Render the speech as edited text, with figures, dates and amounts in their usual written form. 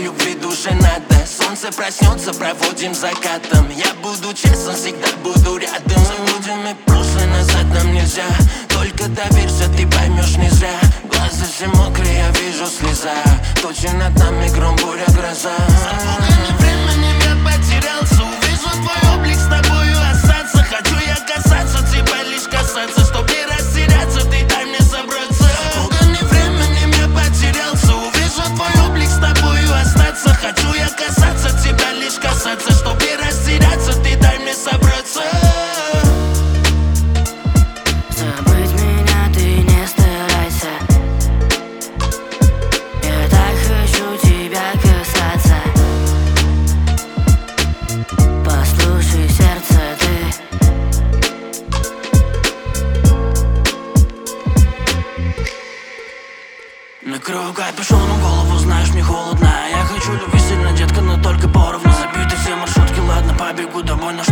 любви душе надо. Солнце проснется, проводим закатом. Я буду честен, всегда буду рядом. Забудем и прошлое, назад нам нельзя. Только доверься, ты поймешь не зря. Глаза все мокрые, я вижу слеза. Тучи над нами, гром, буря, гроза. Запуганный временем я потерялся. Увижу твой облик, с тобою остаться. Хочу я касаться тебя, лишь касаться. Чтоб не растеряться, ты дай мне собраться. Запуганный временем я потерялся. Увижу твой облик, с тобою остаться. Хочу я касаться тебя, лишь касаться. Чтоб не растеряться, ты дай мне собраться. Забыть меня ты не старайся. Я так хочу тебя касаться. Послушай сердце ты. Накрою капюшоном голову, знаешь, мне холодно. Я хочу любви сильно, детка, но только поровну. Забиты все маршрутки, ладно, побегу домой, но